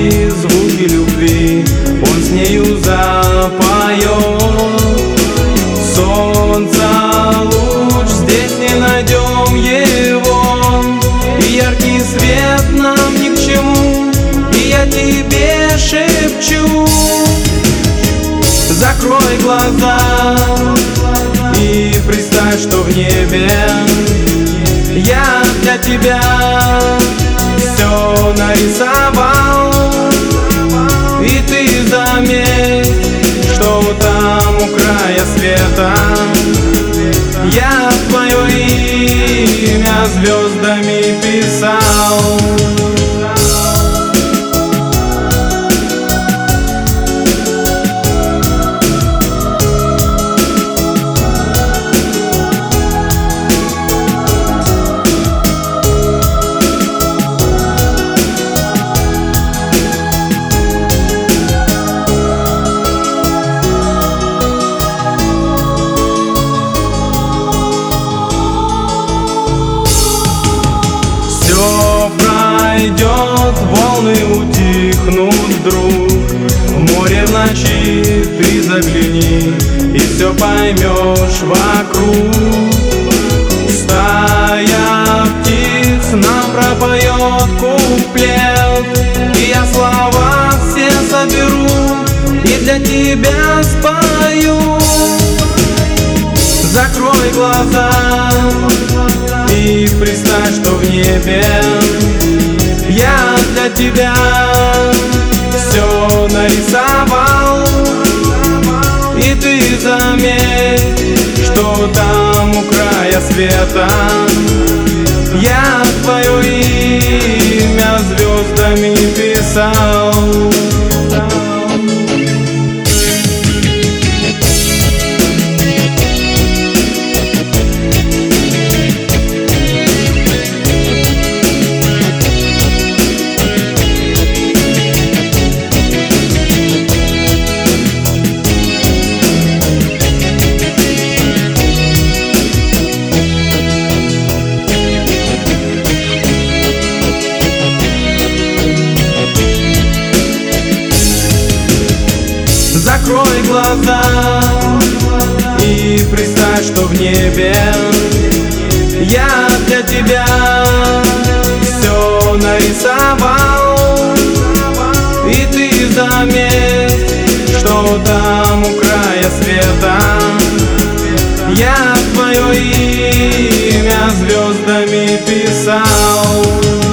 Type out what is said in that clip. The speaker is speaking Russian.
свои звуки любви он с нею запоет. Солнца луч здесь не найдем его, и яркий свет нам ни к чему, и я тебе шепчу: закрой глаза и представь, что в небе я для тебя все нарисовал. И ты заметь, что там у края света я твое имя звездами писал. Все пройдет, волны утихнут вдруг, в море в ночи ты загляни, и все поймешь вокруг. Стая птиц нам пропоет куплет, и я слова все соберу и для тебя спою. Закрой глаза и представь, что в небе я для тебя все нарисовал. И ты заметь, что там у края света я твое имя звездами писал. Закрой глаза и представь, что в небе я для тебя все нарисовал. И ты заметь, что там у края света я твое имя звездами писал.